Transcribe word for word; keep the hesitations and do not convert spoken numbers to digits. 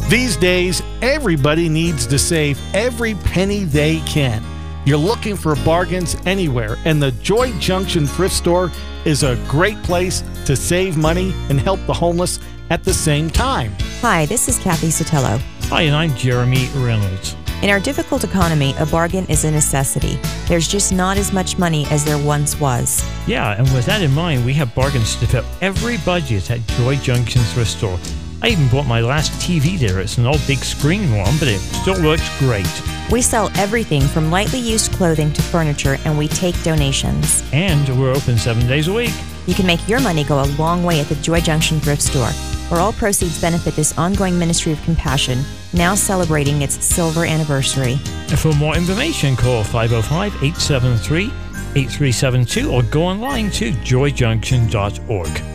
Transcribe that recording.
These days, everybody needs to save every penny they can. You're looking for bargains anywhere, and the Joy Junction Thrift Store is a great place to save money and help the homeless at the same time. Hi, this is Kathy Sotelo. Hi, and I'm Jeremy Reynolds. In our difficult economy, a bargain is a necessity. There's just not as much money as there once was. Yeah, and with that in mind, we have bargains to fit every budget at Joy Junction Thrift Store. I even bought my last T V there. It's an old big screen one, but it still works great. We sell everything from lightly used clothing to furniture, and we take donations. And we're open seven days a week. You can make your money go a long way at the Joy Junction Thrift Store, where all proceeds benefit this ongoing ministry of compassion, now celebrating its silver anniversary. And for more information, call five oh five, eight seven three, eight three seven two or go online to joy junction dot org.